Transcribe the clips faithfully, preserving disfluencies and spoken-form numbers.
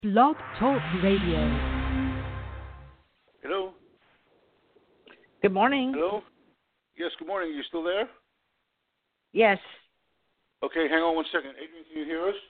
Blog Talk Radio. Hello? Good morning. Hello? Yes, good morning. You still there? Yes. Okay, hang on one second. Adrian, can you hear us?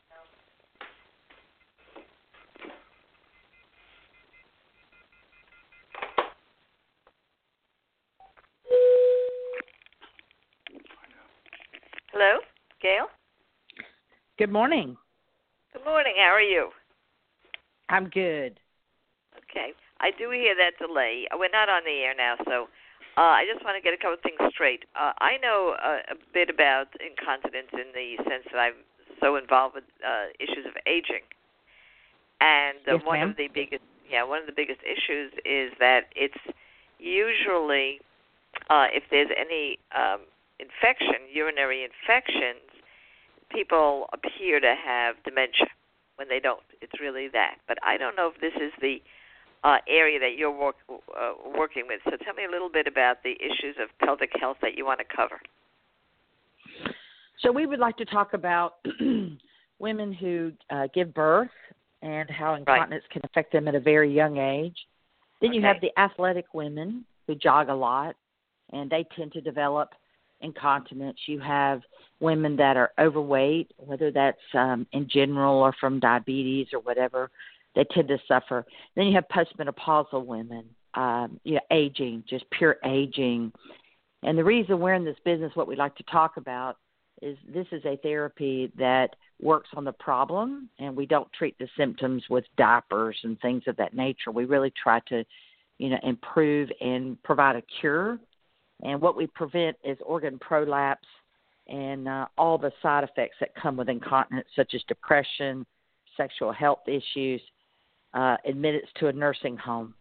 Hello, Gail? Good morning. Good morning. How are you? I'm good. Okay. I do hear that delay. We're not on the air now, so uh, I just want to get a couple of things straight. Uh, I know uh, a bit about incontinence in the sense that I'm so involved with uh, issues of aging, and uh, yes, one ma'am. of the biggest, yeah, one of the biggest issues is that it's usually uh, if there's any um, infection, urinary infections, people appear to have dementia when they don't. It's really that. But I don't know if this is the uh, area that you're work, uh, working with. So tell me a little bit about the issues of pelvic health that you want to cover. So we would like to talk about women who uh, give birth and how incontinence right. can affect them at a very young age. Then you okay. have the athletic women who jog a lot, and they tend to develop incontinence. You have women that are overweight, whether that's um, in general or from diabetes or whatever, they tend to suffer. Then you have postmenopausal women, um, you know, aging, just pure aging. And the reason we're in this business, what we like to talk about, is this is a therapy that works on the problem, and we don't treat the symptoms with diapers and things of that nature. We really try to, you know, improve and provide a cure. And what we prevent is organ prolapse and uh, all the side effects that come with incontinence, such as depression, sexual health issues, uh, admittance to a nursing home.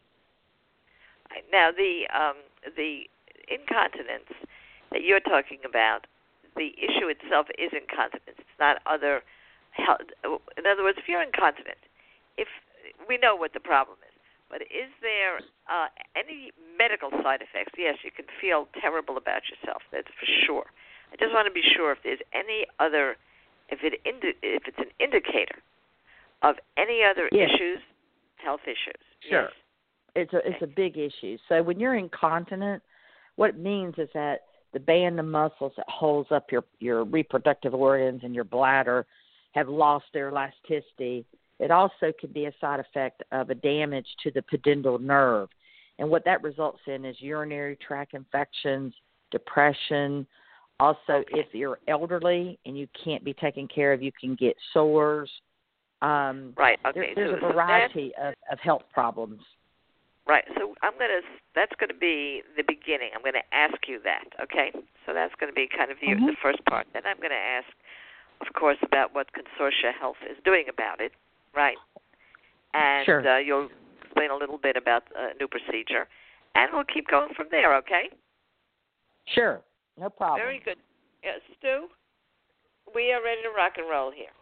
Now, the um, the incontinence that you're talking about, the issue itself is incontinence. It's not other health. In other words, if you're incontinent, if we know what the problem is, but is there uh, any medical side effects? Yes, you can feel terrible about yourself. That's for sure. I just want to be sure if there's any other, if it indi- if it's an indicator of any other yes. issues, health issues. Sure. Yes. It's a okay. it's a big issue. So when you're incontinent, what it means is that the band of muscles that holds up your, your reproductive organs and your bladder have lost their elasticity. It also could be a side effect of a damage to the pudendal nerve. And what that results in is urinary tract infections, depression. Also, okay. if you're elderly and you can't be taken care of, you can get sores. Um, right. Okay. There, there's so, a variety so of, of health problems. Right. So I'm going to, that's going to be the beginning. I'm going to ask you that, okay? So that's going to be kind of the, Mm-hmm. the first part. Then I'm going to ask, of course, about what Consortia Health is doing about it. Right. And sure. uh, you'll explain a little bit about a new procedure. And we'll keep going from there, okay? Sure. No problem. Very good. Yeah, Stu, we are ready to rock and roll here.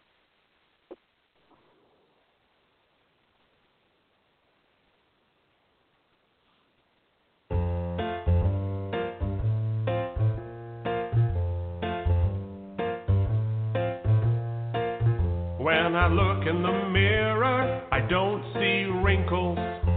When I look in the mirror, I don't see wrinkles.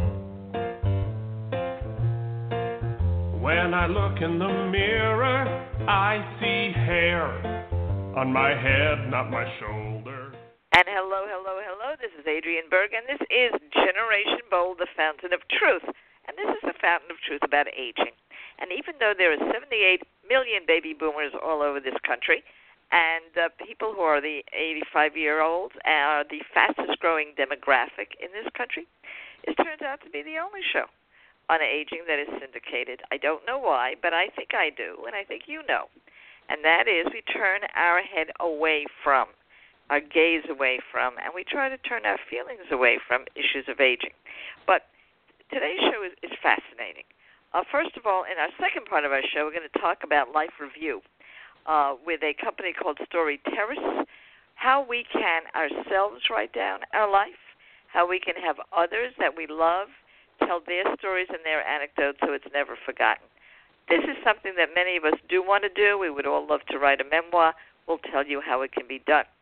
When I look in the mirror, I see hair on my head, not my shoulder. And hello, hello, hello. This is Adrienne Berg, and this is Generation Bold, the Fountain of Truth. And this is the fountain of truth about aging. And even though there are seventy-eight million baby boomers all over this country, and uh, people who are the eighty-five-year-olds are the fastest-growing demographic in this country, it turns out to be the only show on aging that is syndicated. I don't know why, but I think I do, and I think you know. And that is we turn our head away from, our gaze away from, and we try to turn our feelings away from issues of aging. But today's show is, is fascinating. Uh, first of all, in our second part of our show, we're going to talk about life review. Uh, with a company called Story Terrace, how we can ourselves write down our life, how we can have others that we love tell their stories and their anecdotes so it's never forgotten. This is something that many of us do want to do. We would all love to write a memoir. We'll tell you how it can be done.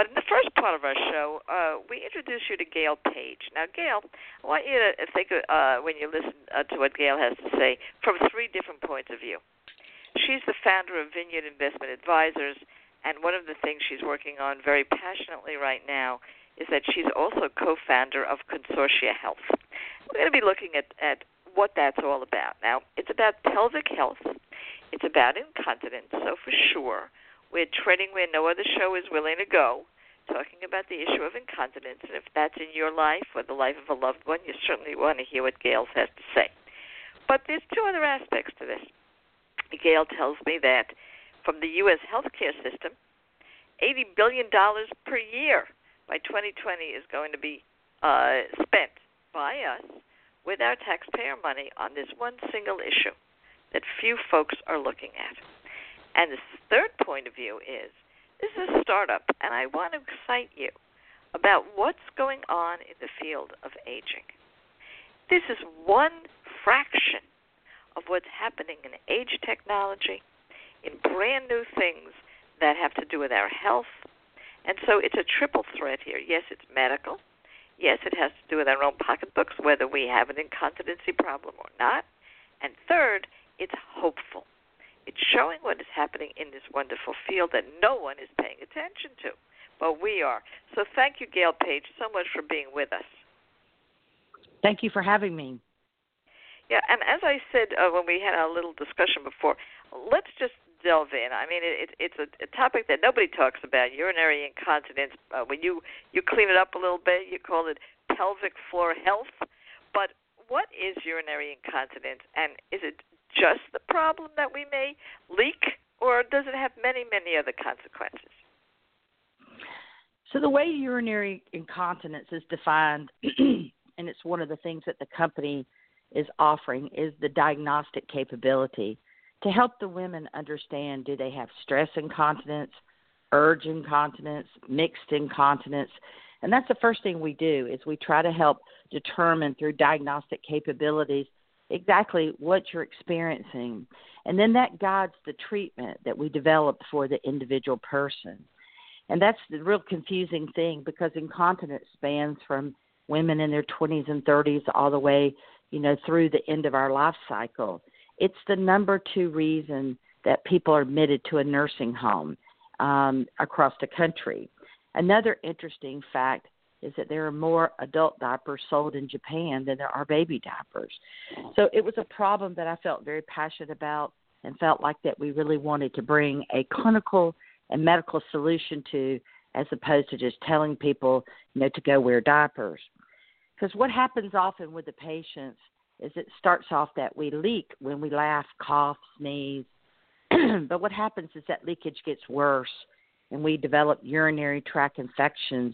But in the first part of our show, uh, we introduce you to Gail Page. Now, Gail, I want you to think, uh, when you listen uh, to what Gail has to say, from three different points of view. She's the founder of Vineyard Investment Advisors, and one of the things she's working on very passionately right now is that she's also co-founder of Consortia Health. We're going to be looking at, at what that's all about. Now, it's about pelvic health. It's about incontinence, so for sure. We're treading where no other show is willing to go, talking about the issue of incontinence. And if that's in your life or the life of a loved one, you certainly want to hear what Gail has to say. But there's two other aspects to this. Gail tells me that from the U S healthcare system, eighty billion dollars per year by twenty twenty is going to be uh, spent by us with our taxpayer money on this one single issue that few folks are looking at. And the third point of view is, this is a startup, and I want to excite you about what's going on in the field of aging. This is one fraction of what's happening in age technology, in brand new things that have to do with our health. And so it's a triple threat here. Yes, it's medical. Yes, it has to do with our own pocketbooks, whether we have an incontinency problem or not. And third, it's hopeful. It's showing what is happening in this wonderful field that no one is paying attention to, but we are. So thank you, Gail Page, so much for being with us. Thank you for having me. Yeah, and as I said uh, when we had our little discussion before, let's just delve in. I mean, it, it's a, a topic that nobody talks about, urinary incontinence. Uh, when you, you clean it up a little bit, you call it pelvic floor health. But what is urinary incontinence, and is it just the problem that we may leak, or does it have many, many other consequences? So the way urinary incontinence is defined, and it's one of the things that the company is offering, is the diagnostic capability to help the women understand, do they have stress incontinence, urge incontinence, mixed incontinence. And that's the first thing we do, is we try to help determine through diagnostic capabilities exactly what you're experiencing. And then that guides the treatment that we develop for the individual person. And that's the real confusing thing, because incontinence spans from women in their twenties and thirties all the way, you know, through the end of our life cycle. It's the number two reason that people are admitted to a nursing home um, across the country. Another interesting fact is that there are more adult diapers sold in Japan than there are baby diapers. So it was a problem that I felt very passionate about and felt like that we really wanted to bring a clinical and medical solution to, as opposed to just telling people, you know, to go wear diapers. Because what happens often with the patients is it starts off that we leak when we laugh, cough, sneeze. But what happens is that leakage gets worse, and we develop urinary tract infections.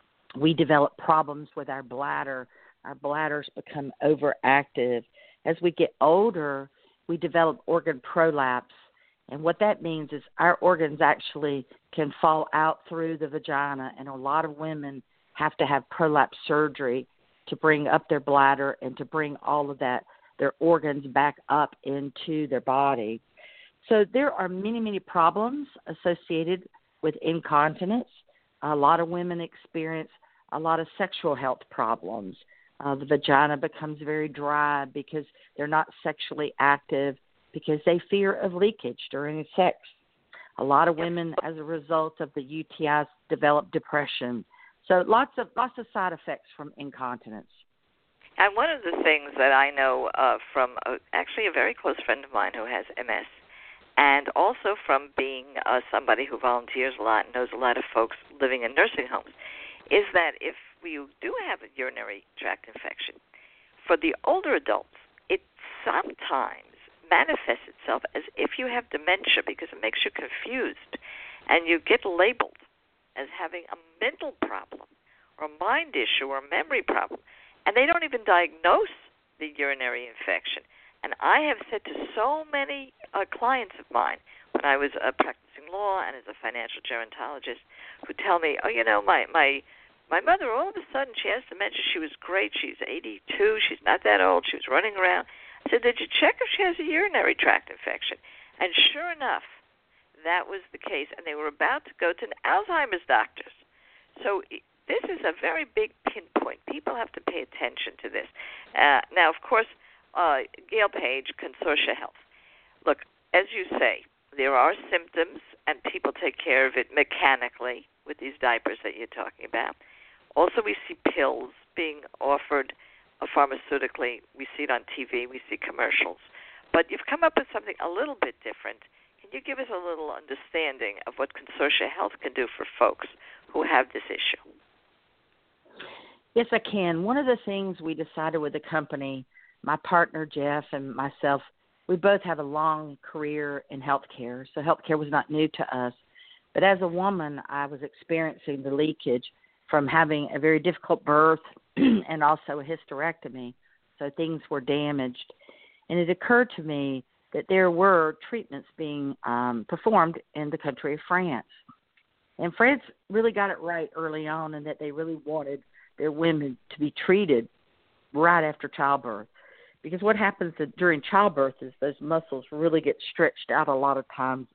We develop problems with our bladder. Our bladders become overactive. As we get older, we develop organ prolapse. And what that means is our organs actually can fall out through the vagina, and a lot of women have to have prolapse surgery to bring up their bladder and to bring all of that, their organs back up into their body. So there are many, many problems associated with incontinence. A lot of women experience a lot of sexual health problems. Uh, the vagina becomes very dry because they're not sexually active, because they fear of leakage during sex. A lot of women, as a result of the U T Is, develop depression. So lots of lots of side effects from incontinence. And one of the things that I know uh, from a, actually a very close friend of mine who has M S, and also from being uh, somebody who volunteers a lot and knows a lot of folks living in nursing homes, is that if we do have a urinary tract infection, for the older adults, it sometimes manifests itself as if you have dementia, because it makes you confused, and you get labeled as having a mental problem or a mind issue or a memory problem, and they don't even diagnose the urinary infection. And I have said to so many uh, clients of mine when I was uh, practicing law and as a financial gerontologist, who tell me, oh, you know, my, my my mother, all of a sudden, she has dementia. She was great. She's eighty-two. She's not that old. She was running around. I said, did you check if she has a urinary tract infection? And sure enough, that was the case. And they were about to go to an Alzheimer's doctors So this is a very big pinpoint. People have to pay attention to this. Uh, now, of course, uh, Gail Page, Consortia Health. Look, as you say, there are symptoms, and people take care of it mechanically with these diapers that you're talking about. Also, we see pills being offered uh, pharmaceutically. We see it on T V. We see commercials. But you've come up with something a little bit different. Can you give us a little understanding of what Consortia Health can do for folks who have this issue? Yes, I can. One of the things we decided with the company, my partner Jeff and myself, we both have a long career in healthcare, so healthcare was not new to us. But as a woman, I was experiencing the leakage from having a very difficult birth and also a hysterectomy, so things were damaged. And it occurred to me that there were treatments being um, performed in the country of France. And France really got it right early on in that they really wanted their women to be treated right after childbirth. Because what happens during childbirth is those muscles really get stretched out a lot of times.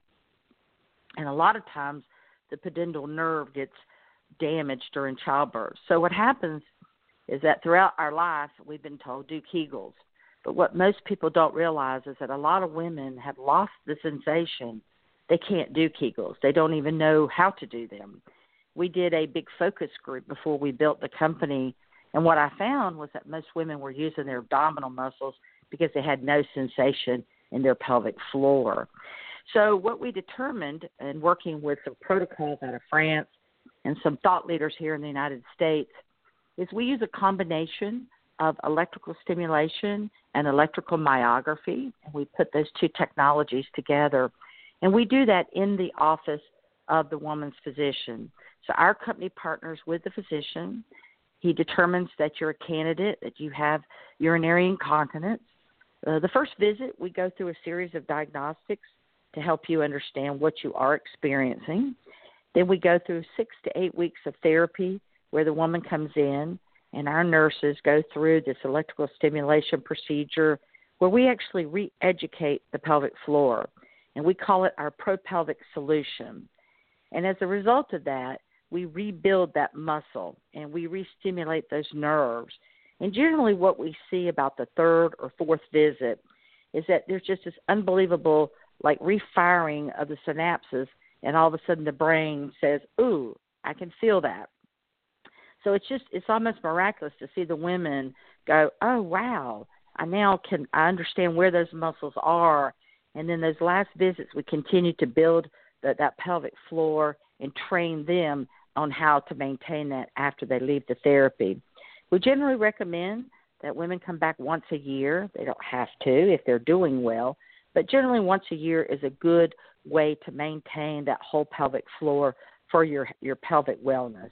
And a lot of times the pudendal nerve gets damaged during childbirth. So what happens is that throughout our life we've been told, do Kegels. But what most people don't realize is that a lot of women have lost the sensation. They can't do Kegels. They don't even know how to do them. We did a big focus group before we built the company, and what I found was that most women were using their abdominal muscles because they had no sensation in their pelvic floor. So what we determined, in working with some protocols out of France and some thought leaders here in the United States, is we use a combination of electrical stimulation and electrical myography, and we put those two technologies together. And we do that in the office of the woman's physician. So our company partners with the physician. He determines that you're a candidate, that you have urinary incontinence. Uh, the first visit, we go through a series of diagnostics to help you understand what you are experiencing. Then we go through six to eight weeks of therapy where the woman comes in and our nurses go through this electrical stimulation procedure where we actually re-educate the pelvic floor, and we call it our pro-pelvic solution. And as a result of that, we rebuild that muscle and we re-stimulate those nerves. And generally what we see about the third or fourth visit is that there's just this unbelievable like refiring of the synapses, and all of a sudden the brain says, ooh, I can feel that. So it's just, it's almost miraculous to see the women go, oh, wow, I now can, I understand where those muscles are. And then those last visits, we continue to build the, that pelvic floor and train them on how to maintain that after they leave the therapy. We generally recommend that women come back once a year. They don't have to if they're doing well, but generally once a year is a good way to maintain that whole pelvic floor for your, your pelvic wellness.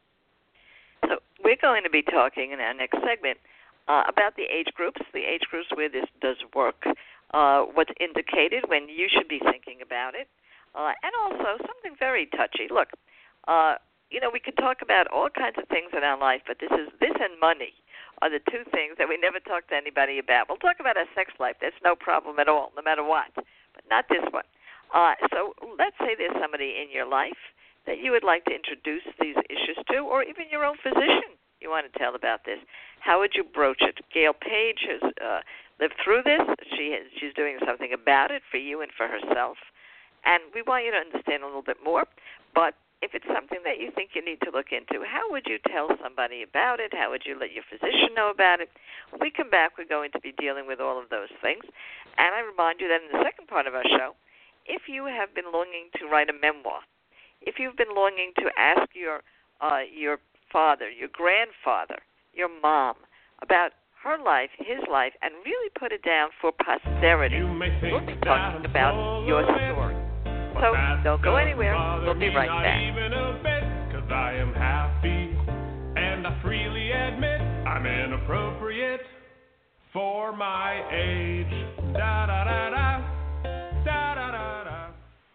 So we're going to be talking in our next segment uh, about the age groups, the age groups where this does work, uh, what's indicated when you should be thinking about it, uh, and also something very touchy. Look, uh, you know, we could talk about all kinds of things in our life, but this is this and money are the two things that we never talk to anybody about. We'll talk about our sex life. That's no problem at all, no matter what, but not this one. Uh, so let's say there's somebody in your life that you would like to introduce these issues to, or even your own physician you want to tell about this. How would you broach it? Gail Page has uh, lived through this. She has, she's doing something about it for you and for herself. And we want you to understand a little bit more. But if it's something that you think you need to look into, how would you tell somebody about it? How would you let your physician know about it? When we come back, we're going to be dealing with all of those things. And I remind you that in the second part of our show, if you have been longing to write a memoir, if you've been longing to ask your uh, your father, your grandfather, your mom about her life, his life, and really put it down for posterity, we'll be talking about your story. So don't go anywhere. We'll be right back. Because I am happy, and I freely admit I'm inappropriate for my age. Da da da da. Da da da da.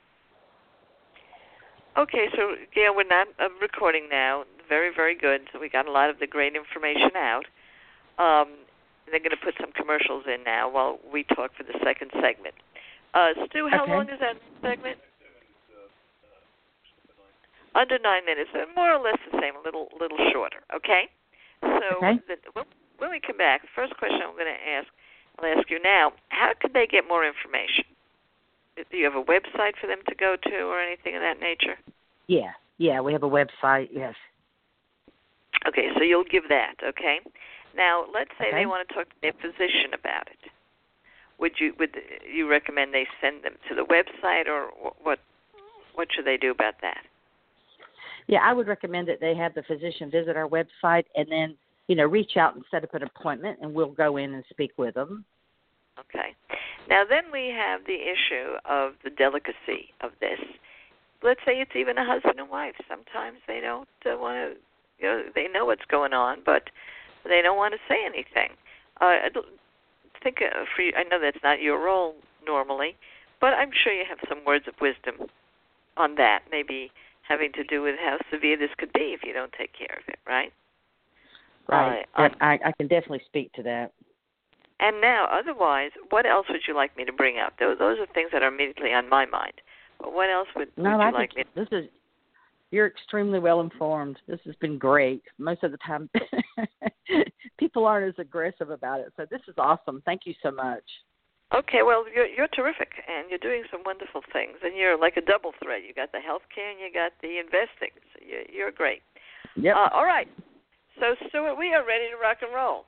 Okay, so Gail, we're not uh, recording now. Very, very good. So we got a lot of the great information out. Um, they're going to put some commercials in now while we talk for the second segment. Uh, Stu, how okay. long is that segment? Under nine minutes, and more or less the same, a little little shorter, okay? So okay. the, when, when we come back, the first question I'm going to ask, I'll ask you now, how can they get more information? Do you have a website for them to go to or anything of that nature? Yeah, yeah, we have a website, yes. Okay, so you'll give that, okay? Now, let's say okay. they want to talk to their physician about it. Would you would you recommend they send them to the website, or what? What should they do about that? Yeah, I would recommend that they have the physician visit our website and then, you know, reach out and set up an appointment, and we'll go in and speak with them. Okay. Now, then we have the issue of the delicacy of this. Let's say it's even a husband and wife. Sometimes they don't uh, want to, you know, they know what's going on, but they don't want to say anything. Uh, I think uh, for you, I know that's not your role normally, but I'm sure you have some words of wisdom on that, maybe having to do with how severe this could be if you don't take care of it, right? Right. Uh, I, I can definitely speak to that. And now, otherwise, what else would you like me to bring up? Those, those are things that are immediately on my mind. But what else would, no, would you I like me to... This is, you're extremely well informed. This has been great. Most of the time, people aren't as aggressive about it. So this is awesome. Thank you so much. Okay, well, you're, you're terrific, and you're doing some wonderful things. And you're like a double threat. You got the health care and you got the investing. So you're, you're great. Yep. Uh, all right. So, Stuart, we are ready to rock and roll.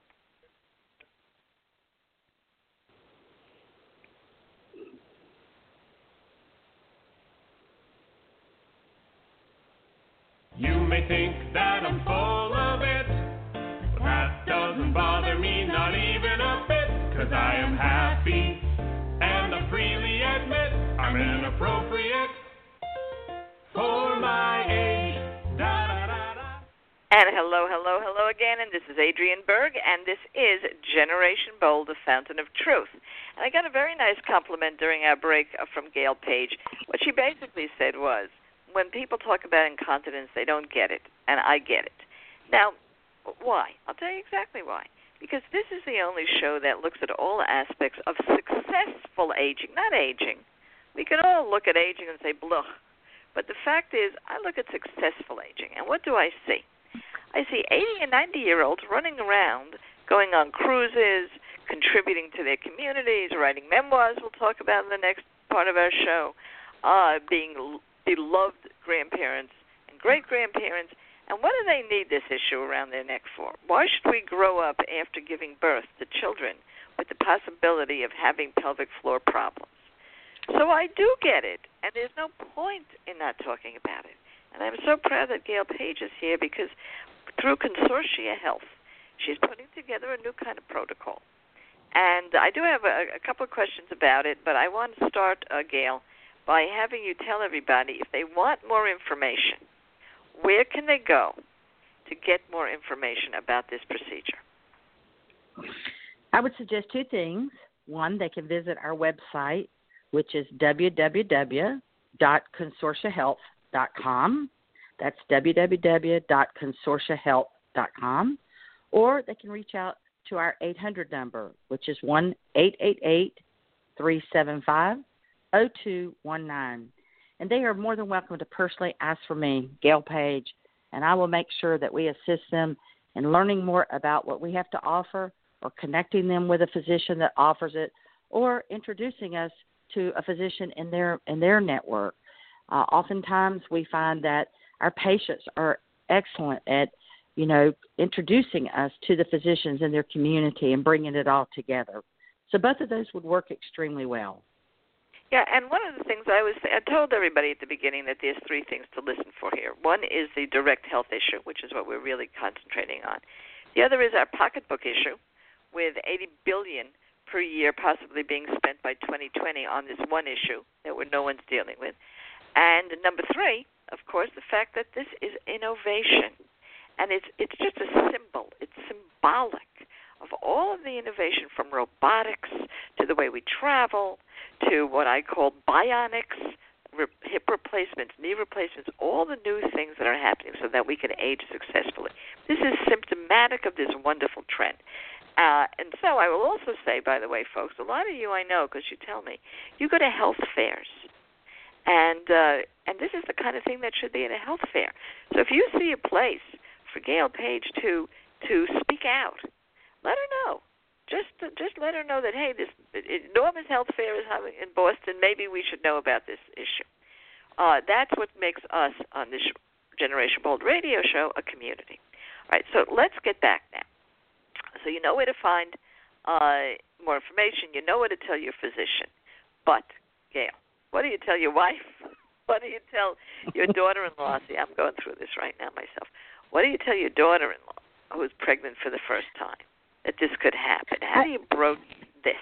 You may think that I'm full of it, but that doesn't bother me, not even a bit, 'cause I am happy, and I freely admit I'm inappropriate for my age. Da, da, da, da. And hello, hello, hello again, and this is Adrienne Berg, and this is Generation Bold, the Fountain of Truth. And I got a very nice compliment during our break from Gail Page. What she basically said was, when people talk about incontinence, they don't get it, and I get it. Now, why? I'll tell you exactly why. Because this is the only show that looks at all aspects of successful aging, not aging. We can all look at aging and say, blah. But the fact is, I look at successful aging, and what do I see? I see eighty and ninety-year-olds running around, going on cruises, contributing to their communities, writing memoirs we'll talk about in the next part of our show, uh, being beloved grandparents and great-grandparents. And what do they need this issue around their neck for? Why should we grow up after giving birth to children with the possibility of having pelvic floor problems? So I do get it, and there's no point in not talking about it. And I'm so proud that Gail Page is here because through Consortia Health, she's putting together a new kind of protocol. And I do have a, a couple of questions about it, but I want to start, uh, Gail, by having you tell everybody if they want more information, where can they go to get more information about this procedure? I would suggest two things. One, they can visit our website, which is w w w dot consortia health dot com. That's w w w dot consortia health dot com. Or they can reach out to our eight hundred number, which is one eight eight eight, three seven five, zero two one nine. And they are more than welcome to personally ask for me, Gail Page, and I will make sure that we assist them in learning more about what we have to offer, or connecting them with a physician that offers it, or introducing us to a physician in their in their network. Uh, oftentimes we find that our patients are excellent at, you know, introducing us to the physicians in their community and bringing it all together. So both of those would work extremely well. Yeah, and one of the things I was I told everybody at the beginning that there's three things to listen for here. One is the direct health issue, which is what we're really concentrating on. The other is our pocketbook issue, with eighty billion dollars per year possibly being spent by twenty twenty on this one issue that we're, no one's dealing with. And number three, of course, the fact that this is innovation. And it's it's just a symbol. It's symbolic of all of the innovation, from robotics to the way we travel to what I call bionics, re- hip replacements, knee replacements, all the new things that are happening so that we can age successfully. This is symptomatic of this wonderful trend. Uh, and so I will also say, by the way, folks, a lot of you I know, because you tell me, you go to health fairs. And uh, and this is the kind of thing that should be in a health fair. So if you see a place for Gail Page to to speak out, let her know. Just just let her know that, hey, this enormous health fair is having in Boston. Maybe we should know about this issue. Uh, that's what makes us on this Generation Bold radio show a community. All right, so let's get back now. So you know where to find uh, more information. You know where to tell your physician. But, Gail, what do you tell your wife? What do you tell your daughter-in-law? See, I'm going through this right now myself. What do you tell your daughter-in-law who's pregnant for the first time that this could happen? How do you broach this?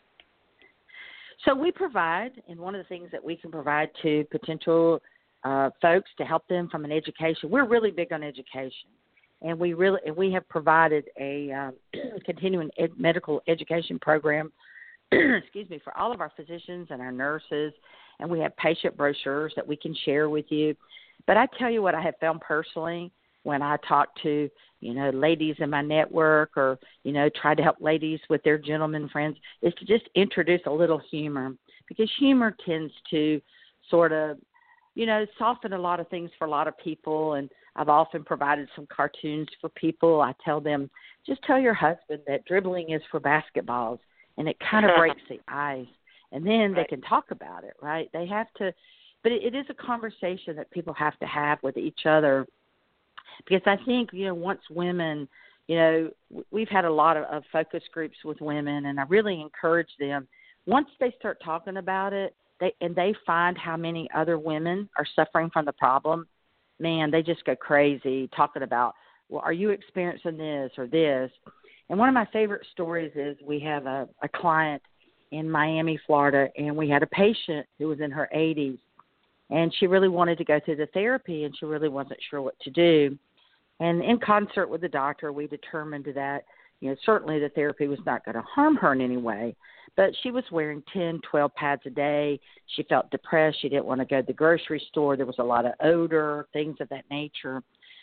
So we provide, and one of the things that we can provide to potential uh, folks to help them from an education, we're really big on education. And we really, and we have provided a um, continuing ed- medical education program, excuse me, for all of our physicians and our nurses, and we have patient brochures that we can share with you. But I tell you what I have found personally when I talk to, you know, ladies in my network, or, you know, try to help ladies with their gentlemen friends, is to just introduce a little humor, because humor tends to sort of, you know, soften a lot of things for a lot of people. And I've often provided some cartoons for people. I tell them, just tell your husband that dribbling is for basketballs, and it kind of breaks the ice. And then right. they can talk about it, right? They have to, but it, it is a conversation that people have to have with each other. Because I think, you know, once women, you know, we've had a lot of, of focus groups with women, and I really encourage them, once they start talking about it, they and they find how many other women are suffering from the problem, man, they just go crazy talking about, well, are you experiencing this or this? And one of my favorite stories is we have a, a client in Miami, Florida, and we had a patient who was in her eighties, and she really wanted to go through the therapy, and she really wasn't sure what to do. And in concert with the doctor, we determined that, you know, certainly the therapy was not going to harm her in any way, but she was wearing ten, twelve pads a day. She felt depressed. She didn't want to go to the grocery store. There was a lot of odor, things of that nature.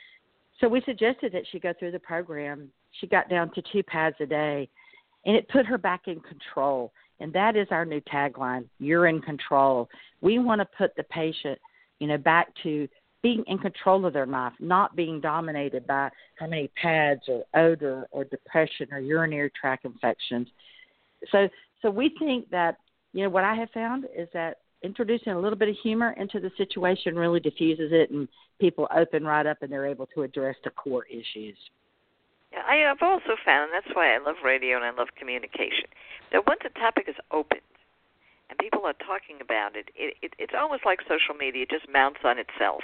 So we suggested that she go through the program. She got down to two pads a day, and it put her back in control. And that is our new tagline, you're in control. We want to put the patient, you know, back to being in control of their life, not being dominated by how many pads or odor or depression or urinary tract infections. So so we think that, you know, what I have found is that introducing a little bit of humor into the situation really diffuses it, and people open right up and they're able to address the core issues. Yeah, I have also found, and that's why I love radio and I love communication, that once a topic is opened and people are talking about it, it, it it's almost like social media. It just mounts on itself.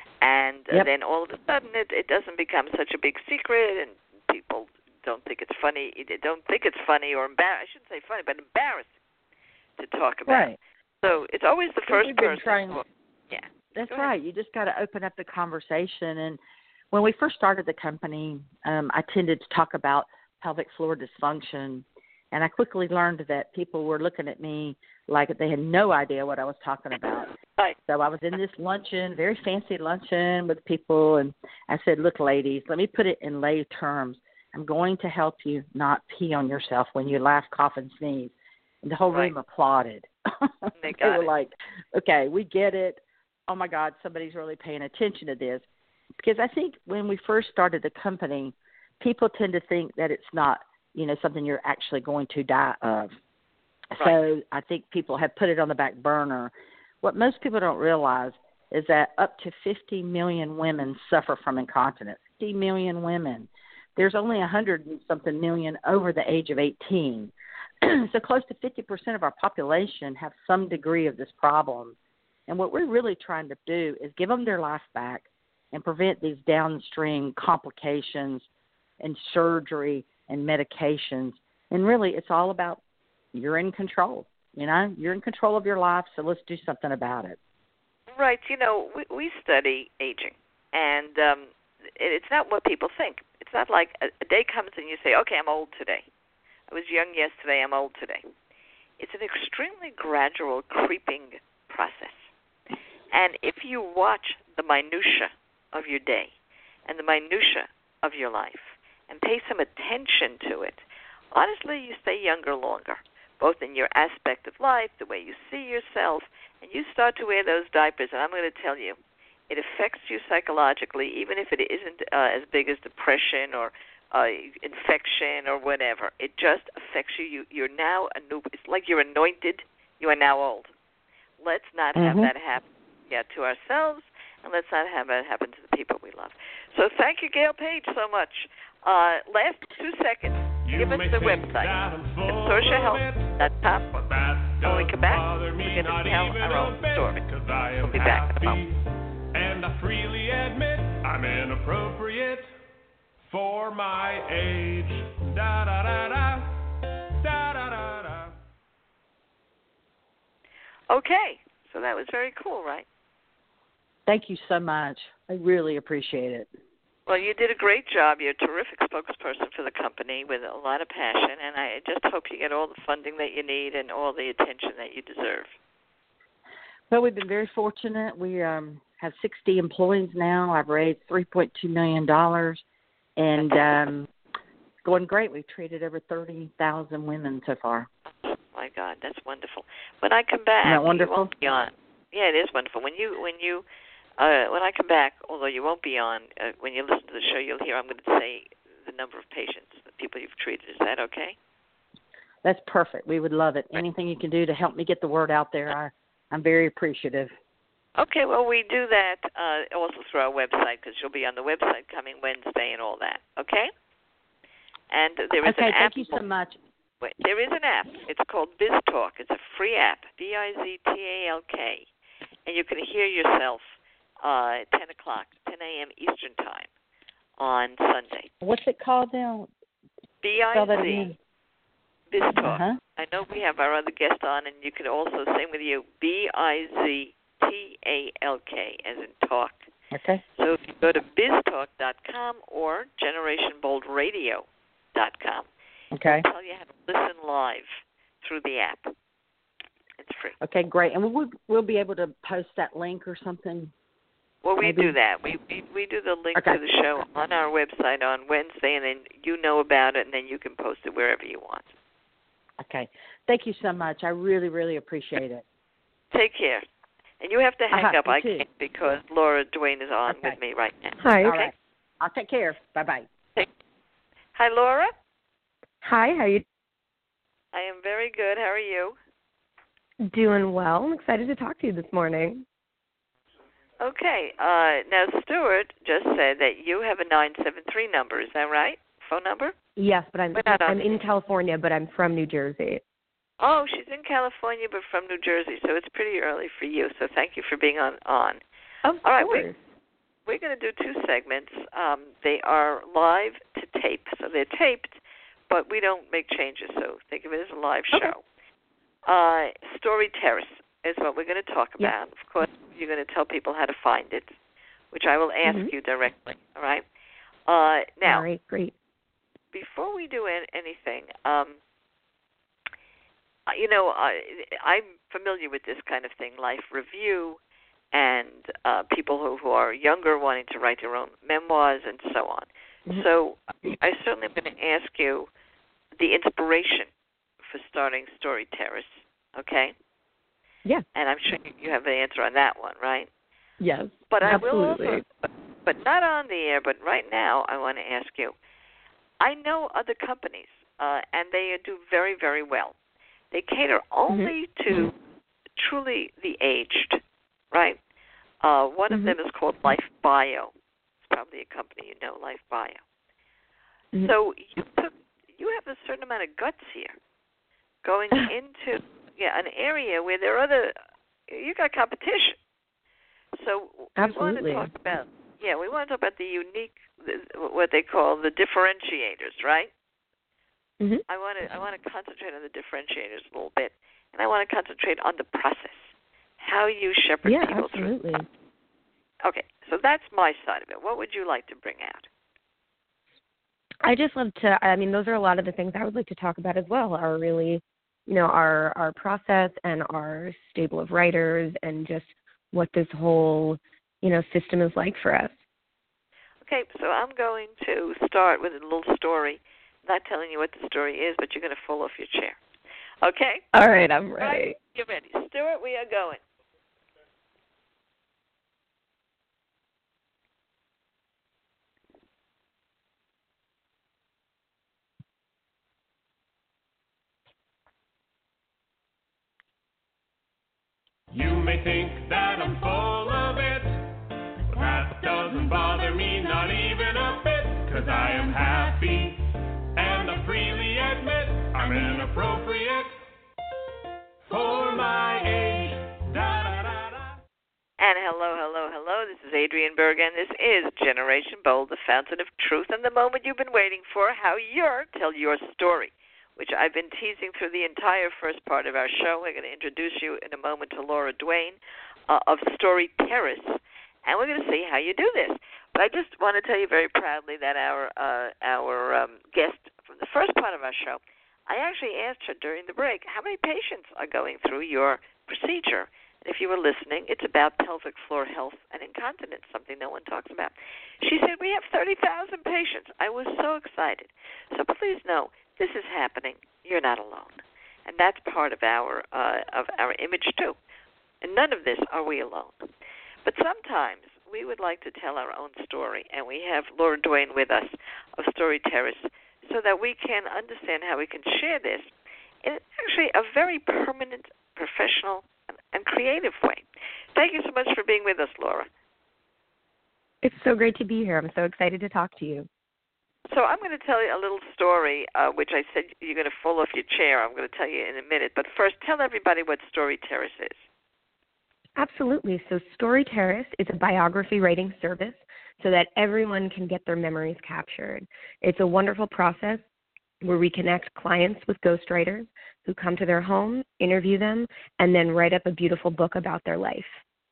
And uh, yep. then all of a sudden it, it doesn't become such a big secret, and people don't think it's funny. They don't think it's funny or embarrassing. I shouldn't say funny, but embarrassing to talk about. Right. So it's always the first person. Trying, to, yeah. That's right. You just got to open up the conversation. And when we first started the company, um, I tended to talk about pelvic floor dysfunction, and I quickly learned that people were looking at me like they had no idea what I was talking about. Right. So I was in this luncheon, very fancy luncheon with people, and I said, look, ladies, let me put it in lay terms. I'm going to help you not pee on yourself when you laugh, cough, and sneeze. And the whole right. room applauded. They, they were it. like, okay, we get it. Oh, my God, somebody's really paying attention to this. Because I think when we first started the company, people tend to think that it's not, you know, something you're actually going to die of. Right. So I think people have put it on the back burner. What most people don't realize is that up to fifty million women suffer from incontinence. fifty million women. There's only one hundred and something million over the age of eighteen. So close to fifty percent of our population have some degree of this problem. And what we're really trying to do is give them their life back and prevent these downstream complications and surgery and medications. And really, it's all about you're in control. You know, you're in control of your life, so let's do something about it. Right. You know, we, we study aging, and um, it, it's not what people think. It's not like a, a day comes and you say, okay, I'm old today. I was young yesterday, I'm old today. It's an extremely gradual creeping process. And if you watch the minutia of your day and the minutia of your life and pay some attention to it, honestly, you stay younger longer. both in your aspect of life, the way you see yourself, and you start to wear those diapers, and I'm going to tell you, it affects you psychologically, even if it isn't uh, as big as depression or uh, infection or whatever. It just affects you. you. You're now a new. It's like you're anointed. You are now old. Let's not have mm-hmm. that happen yeah, to ourselves, and let's not have it happen to the people we love. So thank you, Gail Page, so much. Uh, last two seconds, You give us may the think website. that I'm full It's sourcia health dot com. But that When we come doesn't back, bother we're me, going to not tell even our own a bit, story. 'cause I am We'll be back in a happy, moment. and I freely admit I'm inappropriate for my age. Da da da da, da da da da. Okay, so that was very cool, right? Thank you so much. I really appreciate it. Well, you did a great job. You're a terrific spokesperson for the company with a lot of passion, and I just hope you get all the funding that you need and all the attention that you deserve. Well, we've been very fortunate. We um, have sixty employees now. I've raised three point two million dollars, and um, it's going great. We've treated over thirty thousand women so far. Oh, my God, that's wonderful. When I come back, Isn't that wonderful? you won't be on. Yeah, it is wonderful. When you when you uh, when I come back, although you won't be on, uh, when you listen to the show, you'll hear I'm going to say the number of patients, the people you've treated. Is that okay? That's perfect. We would love it. Anything you can do to help me get the word out there, I, I'm very appreciative. Okay, well, we do that uh, also through our website, because you'll be on the website coming Wednesday and all that, okay? And there is okay, an app. thank you so much. Wait, there is an app. It's called BizTalk. It's a free app, B I Z T A L K. And you can hear yourself uh, at ten o'clock, ten a.m. Eastern Time on Sunday. What's it called now? B I Spell that Z, again. BizTalk. Uh-huh. I know we have our other guest on, and you can also, same with you, B I Z T A L K, as in talk. Okay. So if you go to biztalk dot com or generation bold radio dot com, Okay. it'll tell you how to listen live through the app. It's free. Okay, great. And we'll, we'll be able to post that link or something? Well, we Maybe. do that. We, we we do the link Okay. to the show on our website on Wednesday, and then you know about it, and then you can post it wherever you want. Okay. Thank you so much. I really, really appreciate it. Take care. And you have to hang Uh-huh, up. you I too. can't because Laura Duane is on Okay. with me right now. Hi. All Okay. right. I'll take care. Bye-bye. Hi, Laura. Hi, how you I am very good. How are you? doing? Well, I'm excited to talk to you this morning. Okay. Uh, now, Stuart just said that you have a nine seven three number. Is that right? Phone number? Yes, but I'm We're not on I'm the in air. California, but I'm from New Jersey. Oh, she's in California, but from New Jersey, so it's pretty early for you. So thank you for being on. on. Of All right, course. We're going to do two segments. Um, they are live to tape, so they're taped, but we don't make changes, so think of it as a live Okay. show. Uh, Story Terrace is what we're going to talk Yeah. about. Of course, you're going to tell people how to find it, which I will ask Mhm. you directly, all right? Uh, now, All right, great. before we do an- anything, um, you know, I, I'm familiar with this kind of thing, life review, and uh, people who, who are younger wanting to write their own memoirs and so on. Mhm. So I certainly am going to ask you the inspiration for starting Story Terrace, okay? Yeah. And I'm sure you have the answer on that one, right? Yes. But I absolutely. will also, but, but not on the air, but right now I want to ask you, I know other companies, uh, and they do very, very well. They cater only Mm-hmm. to truly the aged, right? Uh, one of Mhm. them is called Life Bio. It's probably a company you know, Life Bio. Mhm. So you took, you have a certain amount of guts here, going into yeah an area where there are other, you got competition. So Absolutely. we want to talk about yeah, we want to talk about the unique, the, what they call the differentiators, right? Mhm. I want to I want to concentrate on the differentiators a little bit, and I want to concentrate on the process, how you shepherd Yeah, people absolutely. through. Okay, so that's my side of it. What would you like to bring out? I just love to. I mean, those are a lot of the things I would like to talk about as well. Are really, you know, our our process and our stable of writers, and just what this whole, you know, system is like for us. Okay, so I'm going to start with a little story. Not telling you what the story is, but you're going to fall off your chair. Okay? All right, I'm All ready. right, you're ready. Stuart, we are going. You may think that I'm full of it, but that doesn't bother me, not even a bit, 'cause I am happy, and I freely admit I'm inappropriate for my age. Da, da, da, da. And hello, hello, hello. This is Adrienne Bergen. This is Generation Bold, the fountain of truth, and the moment you've been waiting for, how you're tell your story, which I've been teasing through the entire first part of our show. We're going to introduce you in a moment to Laura Duane uh, of Story Terrace, and we're going to see how you do this. But I just want to tell you very proudly that our uh, our um, guest from the first part of our show, I actually asked her during the break, how many patients are going through your procedure? And if you were listening, it's about pelvic floor health and incontinence, something no one talks about. She said, we have thirty thousand patients. I was so excited. So please know, this is happening. You're not alone. And that's part of our uh, of our image, too. And none of this are we alone. But sometimes we would like to tell our own story, and we have Laura Duane with us of Story Terrace so that we can understand how we can share this in actually a very permanent, professional, and creative way. Thank you so much for being with us, Laura. It's so great to be here. I'm so excited to talk to you. So I'm going to tell you a little story, uh, which I said you're going to fall off your chair. I'm going to tell you in a minute. But first, tell everybody what Story Terrace is. Absolutely. So Story Terrace is a biography writing service so that everyone can get their memories captured. It's a wonderful process where we connect clients with ghostwriters who come to their home, interview them, and then write up a beautiful book about their life.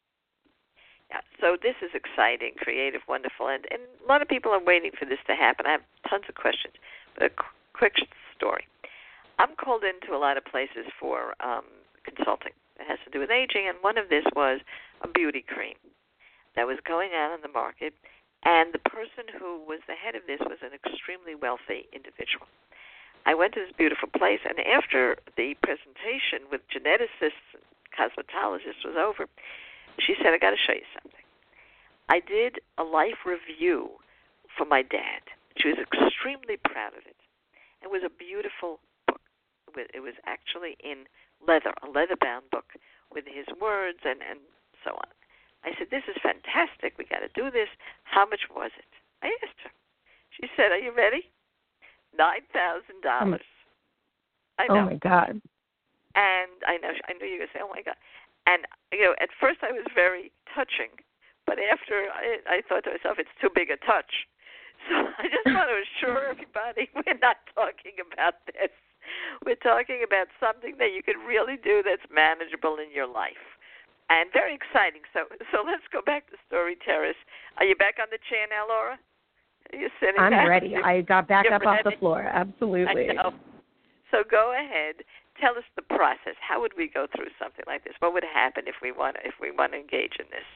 Yeah, so this is exciting, creative, wonderful, and, and a lot of people are waiting for this to happen. I have tons of questions, but a qu- quick story. I'm called into a lot of places for um, consulting. It has to do with aging, and one of this was a beauty cream that was going out on the market, and the person who was the head of this was an extremely wealthy individual. I went to this beautiful place, and after the presentation with geneticists and cosmetologists was over, she said, I got to show you something. I did a life review for my dad. She was extremely proud of it. It was a beautiful book. It was actually in leather, a leather-bound book with his words and, and so on. I said, this is fantastic. We got to do this. How much was it? I asked her. She said, are you ready? nine thousand dollars. I know. Oh, my God. And I know I knew you were going to say, oh, my God. And, you know, at first I was very touching, but after I, I thought to myself, it's too big a touch. So I just want to assure everybody we're not talking about this. We're talking about something that you can really do that's manageable in your life. And very exciting. So so let's go back to Story Terrace. Are you back on the chair now, Laura? Are you sitting I'm back? ready. I got back You're up off ready? the floor. Absolutely. I know. So go ahead. Tell us the process. How would we go through something like this? What would happen if we want if we want to engage in this?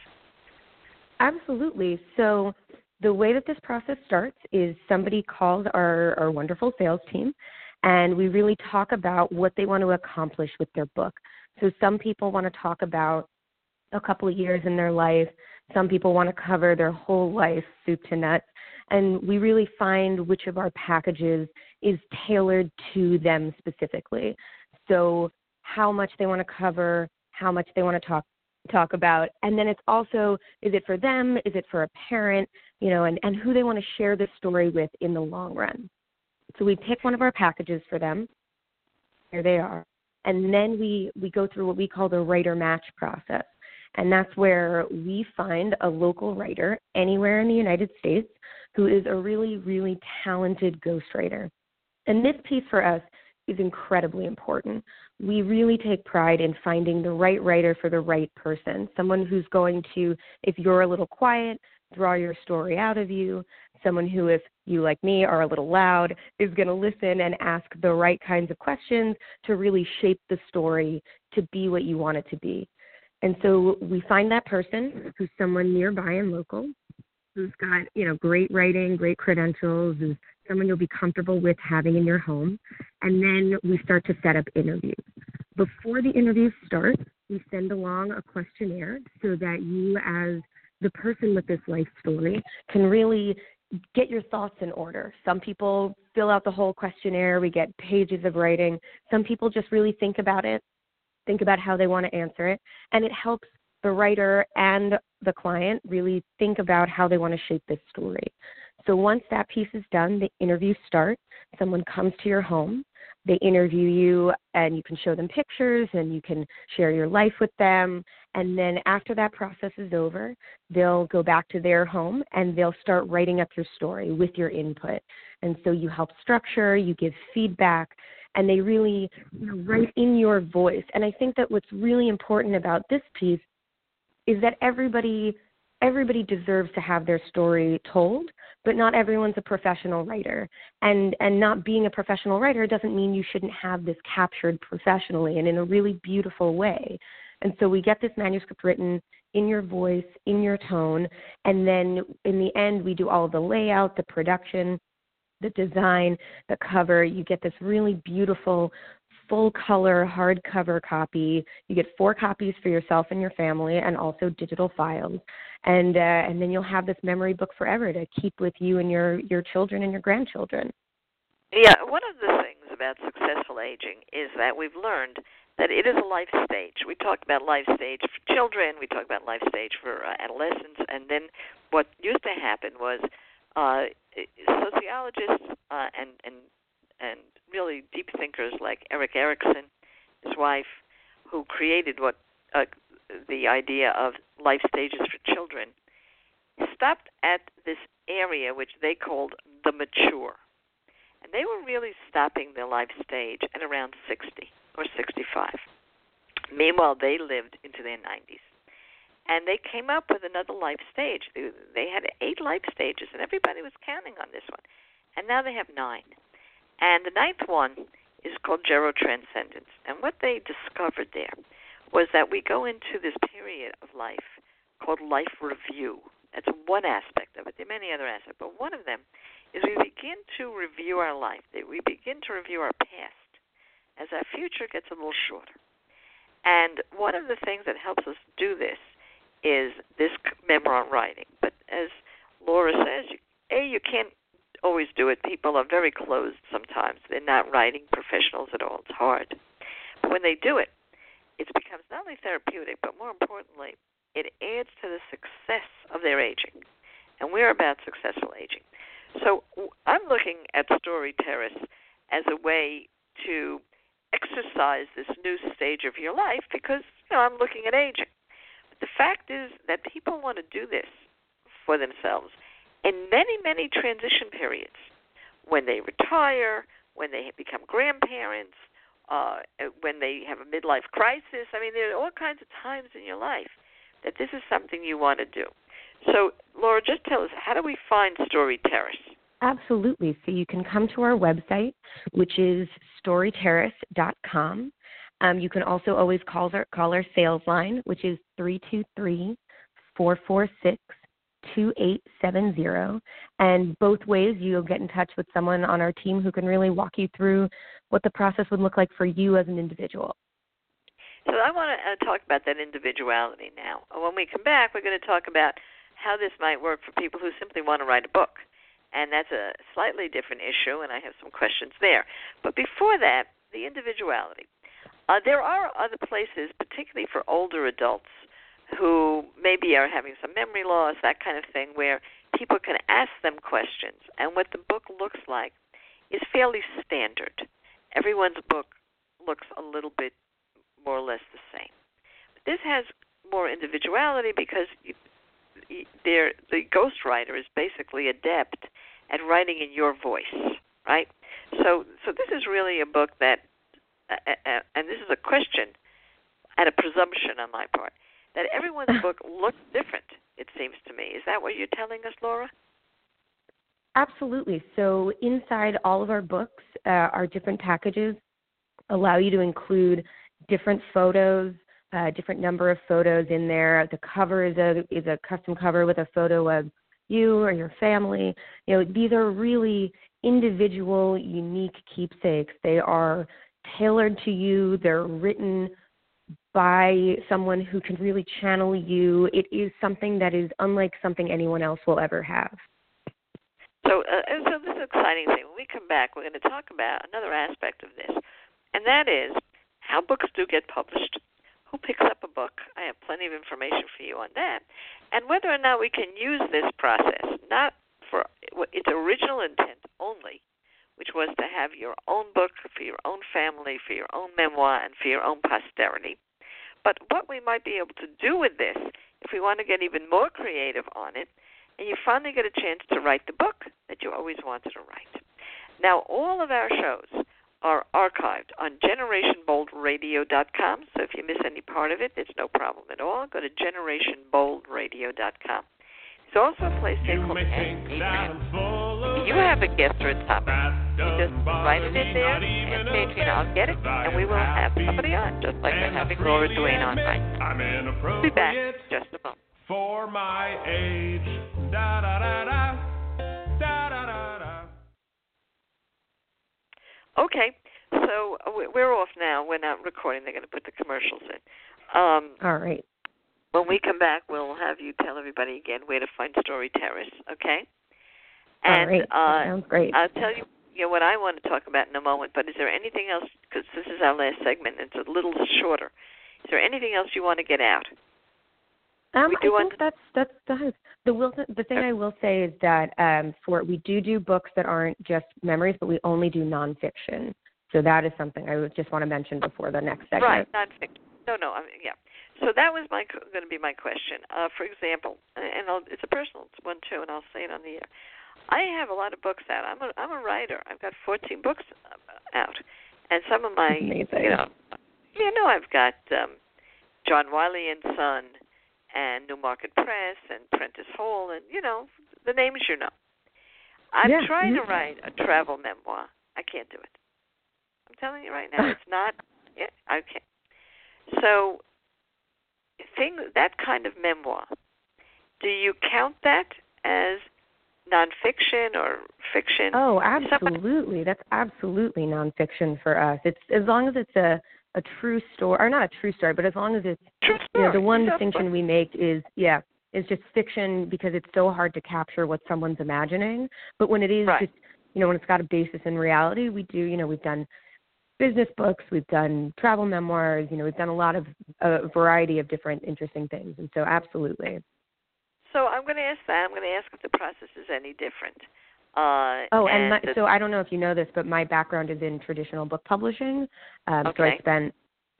Absolutely. So the way that this process starts is somebody calls our, our wonderful sales team, and we really talk about what they want to accomplish with their book. So some people want to talk about a couple of years in their life. Some people want to cover their whole life, soup to nuts. And we really find which of our packages is tailored to them specifically. So how much they want to cover, how much they want to talk talk about, and then it's also, is it for them, is it for a parent, you know, and, and who they want to share this story with in the long run. So we pick one of our packages for them. Here they are. And then we, we go through what we call the writer match process. And that's where we find a local writer anywhere in the United States who is a really, really talented ghostwriter. And this piece for us is incredibly important. We really take pride in finding the right writer for the right person, someone who's going to, if you're a little quiet, draw your story out of you, someone who, if you, like me, are a little loud, is going to listen and ask the right kinds of questions to really shape the story to be what you want it to be. And so we find that person who's someone nearby and local, who's got, you know, great writing, great credentials, is someone you'll be comfortable with having in your home. And then we start to set up interviews. Before the interviews start, we send along a questionnaire so that you, as the person with this life story, can really get your thoughts in order. Some people fill out the whole questionnaire. We get pages of writing. Some people just really think about it, think about how they want to answer it. And it helps the writer and the client really think about how they want to shape this story. So once that piece is done, the interviews start. Someone comes to your home. They interview you, and you can show them pictures, and you can share your life with them. And then after that process is over, they'll go back to their home, and they'll start writing up your story with your input. And so you help structure, you give feedback, and they really, you know, write in your voice. And I think that what's really important about this piece is that everybody everybody deserves to have their story told, but not everyone's a professional writer. And and not being a professional writer doesn't mean you shouldn't have this captured professionally and in a really beautiful way. And so we get this manuscript written in your voice, in your tone, and then in the end we do all of the layout, the production, the design, the cover. You get this really beautiful full-color hardcover copy. You get four copies for yourself and your family, and also digital files. And uh, and then you'll have this memory book forever to keep with you and your, your children and your grandchildren. Yeah, one of the things about successful aging is that we've learned that it is a life stage. We talked about life stage for children. We talked about life stage for uh, adolescents. And then what used to happen was uh, sociologists uh, and, and and really deep thinkers like Erik Erikson, his wife, who created what uh, the idea of life stages for children, stopped at this area which they called the mature. And they were really stopping their life stage at around sixty or sixty-five. Meanwhile, they lived into their nineties. And they came up with another life stage. They, they had eight life stages, and everybody was counting on this one. And now they have nine. And the ninth one is called gerotranscendence. And what they discovered there was that we go into this period of life called life review. That's one aspect of it. There are many other aspects, but one of them is we begin to review our life. We begin to review our past as our future gets a little shorter. And one of the things that helps us do this is this memoir writing. But as Laura says, you, A, you can't always do it. People are very closed sometimes. They're not writing professionals at all. It's hard. But when they do it, it becomes not only therapeutic, but more importantly, it adds to the success of their aging. And we're about successful aging. So I'm looking at Story Terrace as a way to exercise this new stage of your life because, you know, I'm looking at aging. But the fact is that people want to do this for themselves in many, many transition periods. When they retire, when they become grandparents, uh, when they have a midlife crisis. I mean, there are all kinds of times in your life that this is something you want to do. So, Laura, just tell us, how do we find Story Terrace? Absolutely. So you can come to our website, which is story terrace dot com. Um, you can also always call our, call our sales line, which is three two three, four four six, two eight seven zero. And both ways, you'll get in touch with someone on our team who can really walk you through what the process would look like for you as an individual. So I want to uh, talk about that individuality now. When we come back, we're going to talk about how this might work for people who simply want to write a book. And that's a slightly different issue, and I have some questions there. But before that, the individuality. Uh, there are other places, particularly for older adults, who maybe are having some memory loss, that kind of thing, where people can ask them questions. And what the book looks like is fairly standard. Everyone's book looks a little bit more or less the same. But this has more individuality because you, you, the ghostwriter is basically adept at writing in your voice, right? So so this is really a book that, uh, uh, and this is a question and a presumption on my part, that everyone's book looks different, it seems to me. Is that what you're telling us, Laura? Absolutely. So inside all of our books, uh, our different packages allow you to include different photos, uh, different number of photos in there. The cover is a is a custom cover with a photo of you or your family. You know, these are really individual, unique keepsakes. They are tailored to you. They're written by someone who can really channel you. It is something that is unlike something anyone else will ever have. So, uh, so this is an exciting thing. When we come back, we're going to talk about another aspect of this, and that is how books do get published, who picks up a book. I have plenty of information for you on that, and whether or not we can use this process, not for its original intent only, which was to have your own book for your own family, for your own memoir, and for your own posterity, but what we might be able to do with this if we want to get even more creative on it, and you finally get a chance to write the book that you always wanted to write. Now, all of our shows are archived on generation bold radio dot com, so if you miss any part of it, it's no problem at all. Go to generation bold radio dot com. There's also a place there called Patreon. You have a guest or a topic. You just write it in there, and Patreon, I'll get it, and we will have somebody on, just like we're having Laura Duane on right. We'll be back in just a moment. For my age, da da da da, da da da da. Okay, so we're off now. We're not recording. They're going to put the commercials in. Um, All right. When we come back, we'll have you tell everybody again where to find Story Terrace, okay? And, All right. That uh, sounds great. I'll tell you, you know, what I want to talk about in a moment, but is there anything else, because this is our last segment, it's a little shorter. Is there anything else you want to get out? Um, we I do think that's that's the the will the thing I will say is that um, for we do do books that aren't just memories, but we only do nonfiction. So that is something I would just want to mention before the next segment. Right, nonfiction. No, no, I mean, yeah. So that was my going to be my question. Uh, for example, and I'll, it's a personal one too, and I'll say it on the air. I have a lot of books out. I'm a I'm a writer. I've got fourteen books out, and some of my Amazing. you know, you know, I've got um, John Wiley and Son, and Newmarket Press, and Prentice Hall, and, you know, the names you know. I'm yeah. trying mm-hmm. to write a travel memoir. I can't do it. I'm telling you right now, it's not, yeah, I can't. So, thing, that kind of memoir, do you count that as nonfiction or fiction? Oh, absolutely. That's absolutely nonfiction for us. It's as long as it's a a true story, or not a true story, but as long as it's, true you know, story. the one That's distinction what... we make is, yeah, is just fiction because it's so hard to capture what someone's imagining. But when it is right. just, you know, when it's got a basis in reality, we do, you know, we've done business books, we've done travel memoirs, you know, we've done a lot of, a variety of different interesting things. And so absolutely. So I'm going to ask that. I'm going to ask if the process is any different. Uh, oh, and, and my, the, so I don't know if you know this, but my background is in traditional book publishing. Um, okay. So I spent,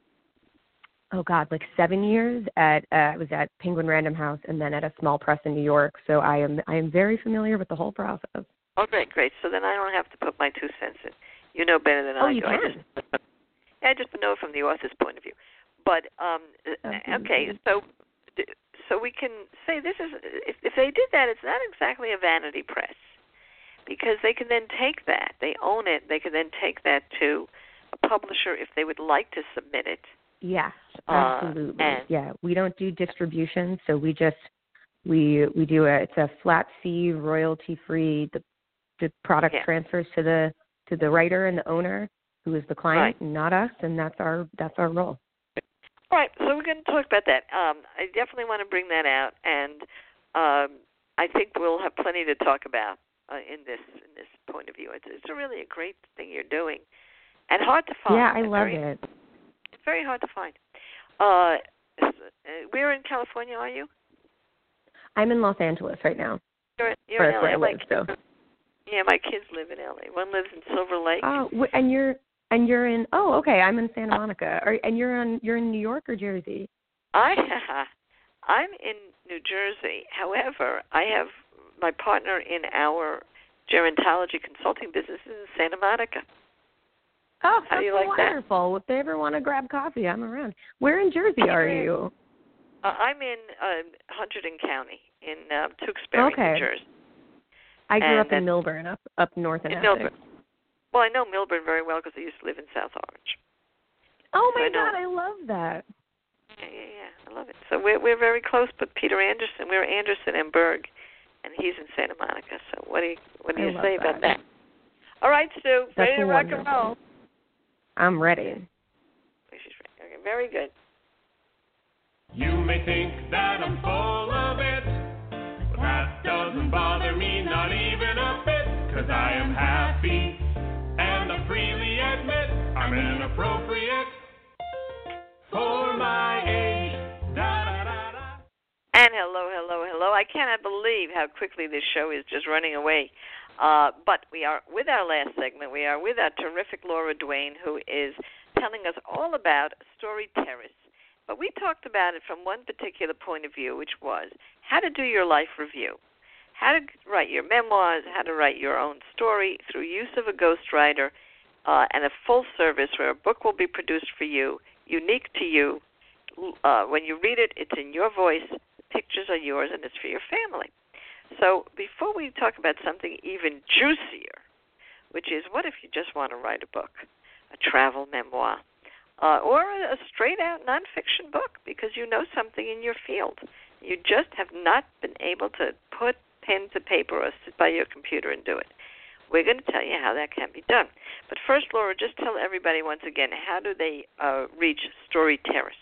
oh God, like seven years at uh, I was at Penguin Random House and then at a small press in New York. So I am I am very familiar with the whole process. Oh, great, great. So then I don't have to put my two cents in. You know better than oh, I you do. can. I just, I just know from the author's point of view. But um, okay, so so we can say this is if, if they did that, it's not exactly a vanity press. Because they can then take that, they own it, they can then take that to a publisher if they would like to submit it. Yes, absolutely. Uh, yeah, we don't do distribution, so we just, we we do a, it's a flat fee, royalty free, the the product yeah. transfers to the to the writer and the owner, who is the client, right. not us, and that's our, that's our role. All right, so we're going to talk about that. Um, I definitely want to bring that out, and um, I think we'll have plenty to talk about. Uh, in this in this point of view, it's it's a really a great thing you're doing, and hard to find. Yeah, I love very, it. It's very hard to find. Uh, where in California are you? I'm in Los Angeles right now. You're, you're in L A. L A. I live, so. Yeah, my kids live in L A. One lives in Silver Lake. Oh, and you're and you're in. Oh, okay. I'm in Santa Monica. Are, and you're on. You're in New York or Jersey? I I'm in New Jersey. However, I have. My partner in our gerontology consulting business is in Santa Monica. Oh, How that's do you like wonderful. That? If they ever want to grab coffee, I'm around. Where in Jersey are you? Uh, I'm in uh, Hunterdon County in uh, Tewksbury, okay. New Jersey. I grew and up in Milburn, up up north in, in Essex. Milburn. Well, I know Milburn very well because I used to live in South Orange. Oh, so my I God, I love that. Yeah, yeah, yeah. I love it. So we're, we're very close, but Peter Anderson, we're Anderson and Berg and he's in Santa Monica. So what do you what do I you love say that. about that? All right, Sue, That's ready to rock and wonderful. roll? I'm ready. She's ready. Okay, very good. You may think that I'm full of it, but that doesn't bother me, not even a bit, 'cause I am happy, and I freely admit I'm inappropriate for my age. Da, da, da, da. And hello, hello, hello. I cannot believe how quickly this show is just running away. Uh, but we are with our last segment. We are with our terrific Laura Duane, who is telling us all about Story Terrace. But we talked about it from one particular point of view, which was how to do your life review, how to write your memoirs, how to write your own story through use of a ghostwriter, uh, and a full service where a book will be produced for you, unique to you. Uh, when you read it, it's in your voice, the pictures are yours, and it's for your family. So before we talk about something even juicier, which is what if you just want to write a book, a travel memoir, uh, or a straight-out nonfiction book because you know something in your field. You just have not been able to put pen to paper or sit by your computer and do it. We're going to tell you how that can be done. But first, Laura, just tell everybody once again, how do they uh, reach Story Terrace?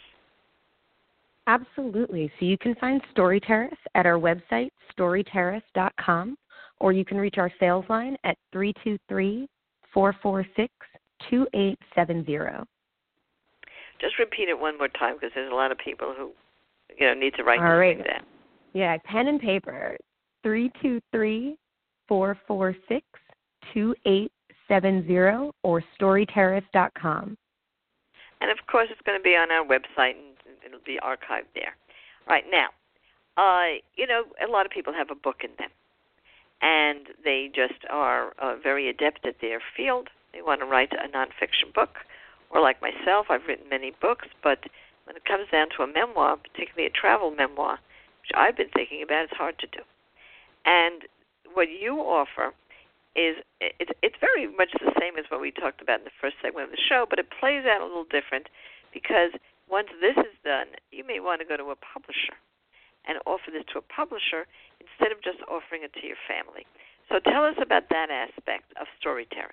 Absolutely. So you can find Story Terrace at our website, story terrace dot com, or you can reach our sales line at three two three, four four six, two eight seven zero. Just repeat it one more time because there's a lot of people who, you know, need to write All this right. thing down. Yeah, pen and paper, three two three, four four six, two eight seven zero, or story terrace dot com. And, of course, it's going to be on our website, and it'll be archived there. Right now, uh, you know, a lot of people have a book in them, and they just are uh, very adept at their field. They want to write a nonfiction book, or like myself, I've written many books, but when it comes down to a memoir, particularly a travel memoir, which I've been thinking about, it's hard to do. And what you offer is it's it's very much the same as what we talked about in the first segment of the show, but it plays out a little different because once this is done, you may want to go to a publisher and offer this to a publisher instead of just offering it to your family. So tell us about that aspect of Story Terrace.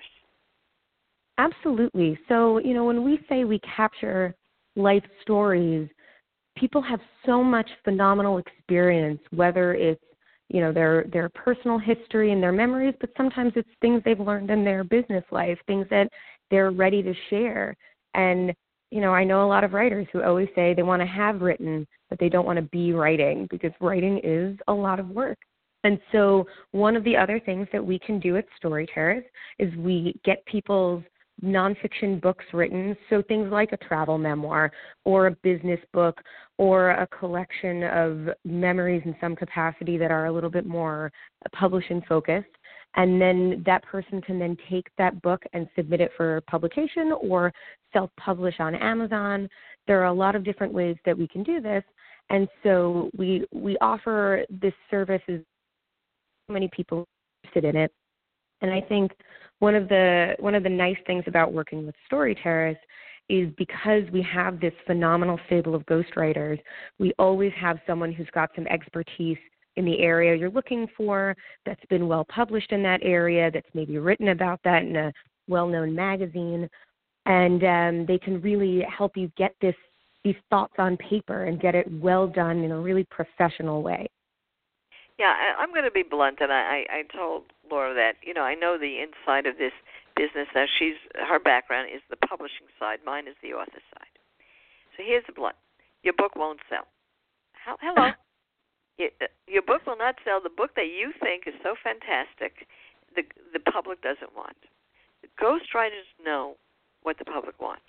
Absolutely. So, you know, when we say we capture life stories, people have so much phenomenal experience, whether it's, you know, their their personal history and their memories, but sometimes it's things they've learned in their business life, things that they're ready to share. And, you know, I know a lot of writers who always say they want to have written, but they don't want to be writing because writing is a lot of work. And so one of the other things that we can do at Story Terrace is we get people's nonfiction books written, so things like a travel memoir or a business book or a collection of memories in some capacity that are a little bit more publishing focused. And then that person can then take that book and submit it for publication or self-publish on Amazon. There are a lot of different ways that we can do this. And so we we offer this service as many people interested in it. And I think one of the one of the nice things about working with Story Terrace is because we have this phenomenal stable of ghostwriters, we always have someone who's got some expertise in the area you're looking for, that's been well published in that area, that's maybe written about that in a well-known magazine, and um, they can really help you get this these thoughts on paper and get it well done in a really professional way. Yeah, I, I'm going to be blunt, and I, I, I told Laura that, you know, I know the inside of this business. Now, she's her background is the publishing side. Mine is the author side. So here's the blunt. Your book won't sell. How, hello. Your, your book will not sell. The book that you think is so fantastic, the the public doesn't want. The ghostwriters know what the public wants.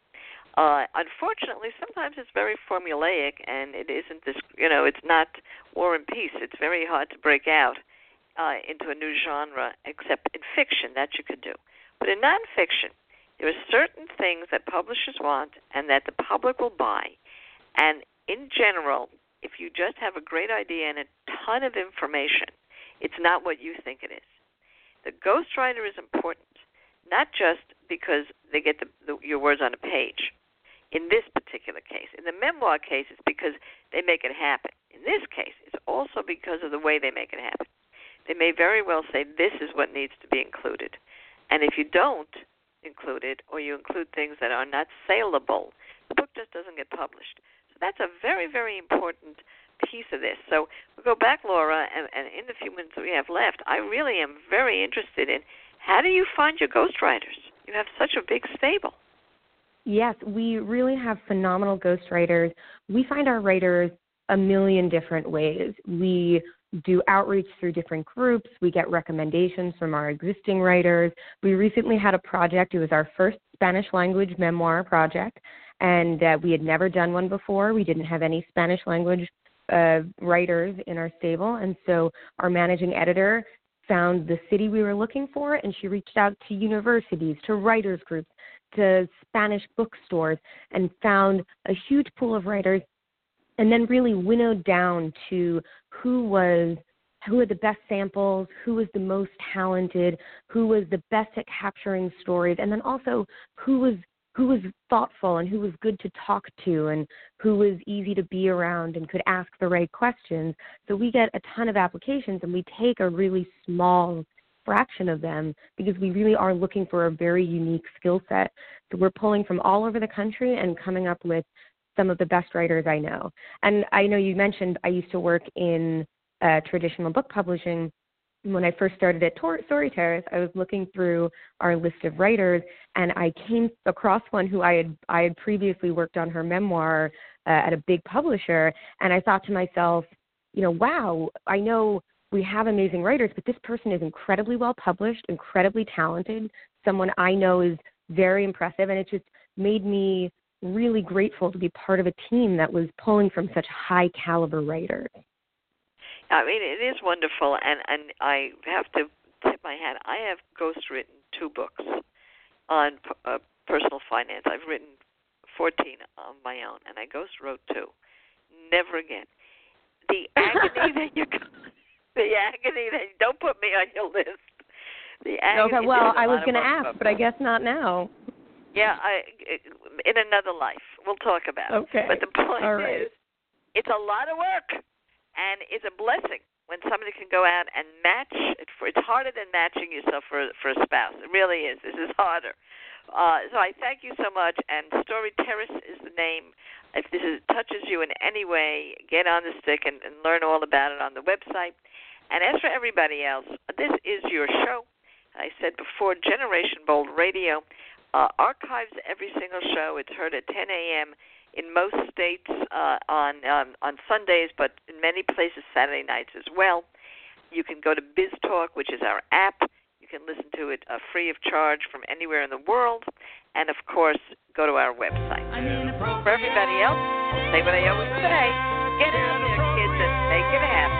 Uh, unfortunately, sometimes it's very formulaic, and it isn't this. You know, it's not War and Peace. It's very hard to break out uh, into a new genre, except in fiction that you could do. But in nonfiction, there are certain things that publishers want and that the public will buy. And in general, if you just have a great idea and a ton of information, it's not what you think it is. The ghostwriter is important, not just because they get the, the, your words on a page. In this particular case, in the memoir case, it's because they make it happen. In this case, it's also because of the way they make it happen. They may very well say this is what needs to be included. And if you don't include it, or you include things that are not saleable, the book just doesn't get published. So that's a very, very important piece of this. So we'll go back, Laura, and, and in the few minutes we have left, I really am very interested in how do you find your ghostwriters? You have such a big stable. Yes, we really have phenomenal ghostwriters. We find our writers a million different ways. We do outreach through different groups. We get recommendations from our existing writers. We recently had a project. It was our first Spanish language memoir project, and uh, we had never done one before. We didn't have any Spanish language uh, writers in our stable, and so our managing editor found the city we were looking for, and she reached out to universities, to writers groups, to Spanish bookstores, and found a huge pool of writers, and then really winnowed down to who was who had the best samples, who was the most talented, who was the best at capturing stories, and then also who was who was thoughtful and who was good to talk to and who was easy to be around and could ask the right questions. So we get a ton of applications, and we take a really small fraction of them because we really are looking for a very unique skill set. So we're pulling from all over the country and coming up with some of the best writers I know. And I know you mentioned I used to work in uh, traditional book publishing. When I first started at Tor- Story Terrace, I was looking through our list of writers, and I came across one who I had I had previously worked on her memoir uh, at a big publisher, and I thought to myself, you know, wow, I know we have amazing writers, but this person is incredibly well published, incredibly talented, someone I know is very impressive, and it just made me really grateful to be part of a team that was pulling from such high caliber writers. I mean, it is wonderful, and, and I have to tip my hat. I have ghost-written two books on uh, personal finance. I've written fourteen on my own, and I ghost-wrote two. Never again. The agony that you, the agony that don't put me on your list. The agony. Okay, well, I was going to ask, but I guess not now. Yeah, I in another life. We'll talk about it. Okay. But the point All right. is, it's a lot of work. And it's a blessing when somebody can go out and match. It for, it's harder than matching yourself for for a spouse. It really is. This is harder. Uh, so I thank you so much. And Story Terrace is the name. If this is, touches you in any way, get on the stick and, and learn all about it on the website. And as for everybody else, this is your show. I said before, Generation Bold Radio uh, archives every single show. It's heard at ten a.m. in most states uh, on um, on Sundays, but in many places Saturday nights as well. You can go to BizTalk, which is our app. You can listen to it uh, free of charge from anywhere in the world. And, of course, go to our website. For everybody else, I'll say what I always say. Get out there, kids, and make it happen.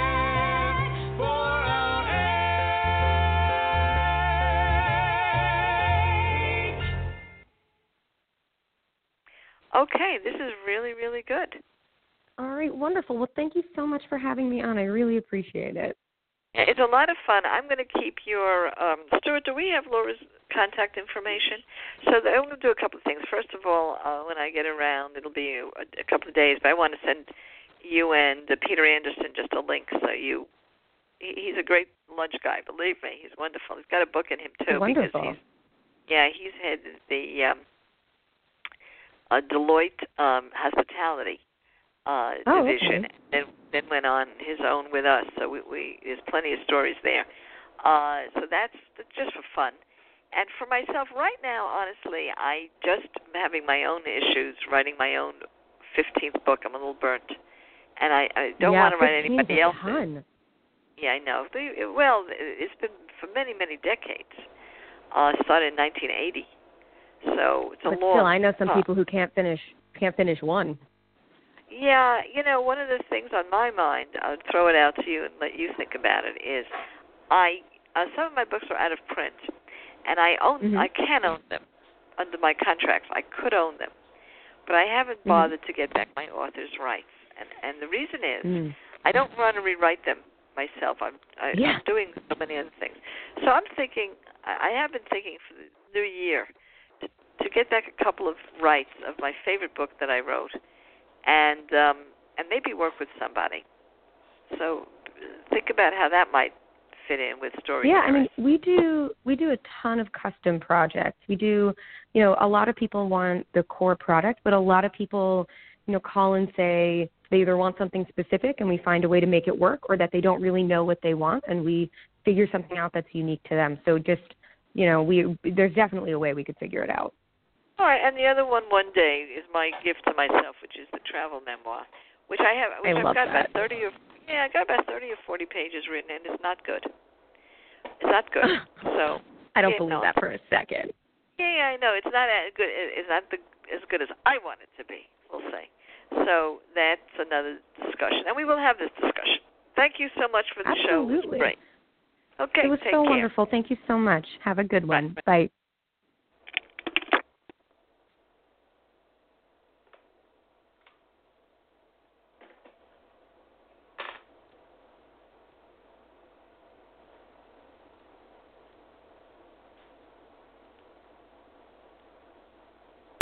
Okay, this is really, really good. All right, wonderful. Well, thank you so much for having me on. I really appreciate it. It's a lot of fun. I'm going to keep your, um, Stuart, do we have Laura's contact information? So I'm going to do a couple of things. First of all, uh, when I get around, it'll be a, a couple of days, but I want to send you and uh, Peter Anderson just a link so you, he, he's a great lunch guy, believe me. He's wonderful. He's got a book in him, too. Wonderful. Because he's, yeah, he's headed the um, uh, Deloitte um, Hospitality uh, oh, division, okay. and then went on his own with us. So we, we there's plenty of stories there. Uh, so that's just for fun. And for myself, right now, honestly, I just am having my own issues, writing my own fifteenth book. I'm a little burnt, and I, I don't yeah, want to write anybody a else's. ton. Yeah, I know. They, well, it's been for many, many decades. Uh, started in nineteen eighty, so it's a but long. Still, I know some uh, people who can't finish can't finish one. Yeah, you know, one of the things on my mind, I'll throw it out to you and let you think about it, is I uh, some of my books are out of print, and I own Mm-hmm. I can own them under my contracts. I could own them, but I haven't Mm-hmm. bothered to get back my author's rights, and and the reason is Mm. I don't want to rewrite them myself. I'm I, Yeah. I'm doing so many other things, so I'm thinking I I have been thinking for the new year to, to get back a couple of rights of my favorite book that I wrote. And um, and maybe work with somebody. So think about how that might fit in with story? Yeah, I mean, we do we do a ton of custom projects. We do, you know, a lot of people want the core product, but a lot of people, you know, call and say they either want something specific and we find a way to make it work, or that they don't really know what they want and we figure something out that's unique to them. So just, you know, we there's definitely a way we could figure it out. All right, and the other one, One Day, is my gift to myself, which is the travel memoir, which I have, which I I've love got that. about thirty or yeah, I got about thirty or forty pages written, and it's not good. It's not good. So I don't yeah, believe no. that for a second. Yeah, yeah, I know it's not as good. It's not the, as good as I want it to be. We'll say. So that's another discussion, and we will have this discussion. Thank you so much for the Absolutely. show. It was great. Okay, it was take so care. wonderful. Thank you so much. Have a good one. Bye. Bye.